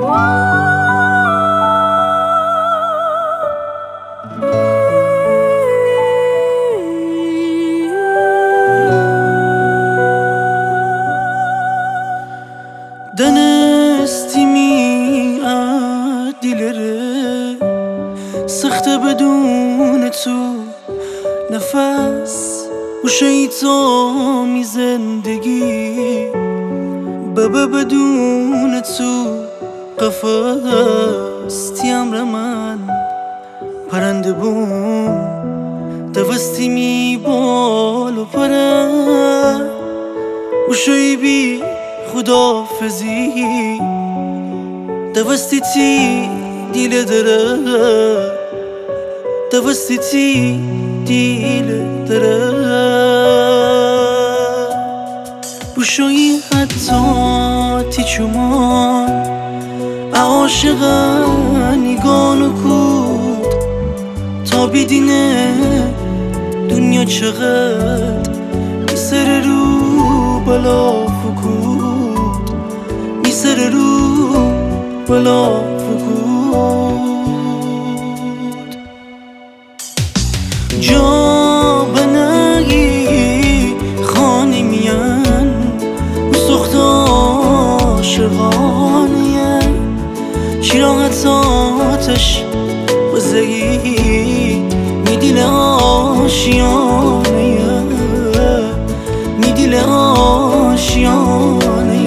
دنستیمی دیلره سخته بدون تو نفس و شیطانی زندگی بابا بدون تو قفص تیامر من پرنده بوم دوستی می بال و پره و شیبی خدافزی دوستی تی دیل دره دوستی تی دیل دره بوشوی حتی تی چمان عاشقانی گانو کود تا بیدینه دنیا چقدر میسر رو بلا فکود میسر رو بلا فکود جا بنگی خانی میان و سخت عاشقانیه چراغت آتش بزگی میدیل آشیانه میدیل آشیانه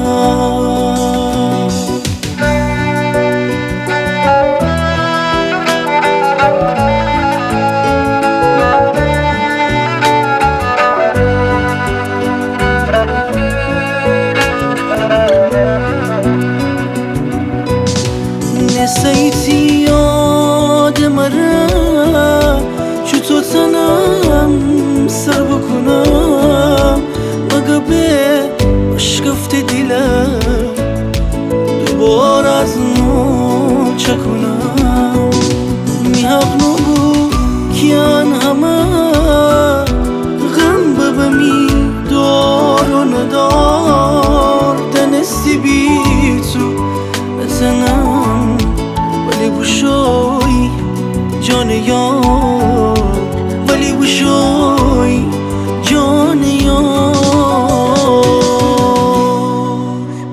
نسیتی یاد مره چو تو تنم سر بکنم مگه به اشکفت دیلم دوبار از نو چکنم میحق نبو کیان همه غم ببمی دار و ندار دنستی بی تو بزنم ولی بوشوی جان یار ولی بوشوی جان یار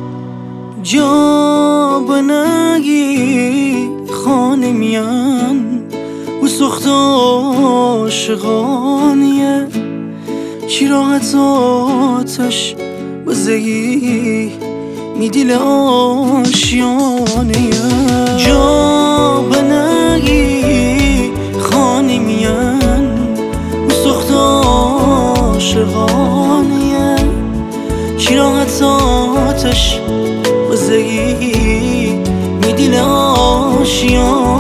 جا بنگی خانه میان و سخت عاشقانیه چراغت آتش بزگی میدیل آشیانه جا بنگی خانی میان و سخت عاشقانیه چراغت آتش بزگی میدیل آشیانه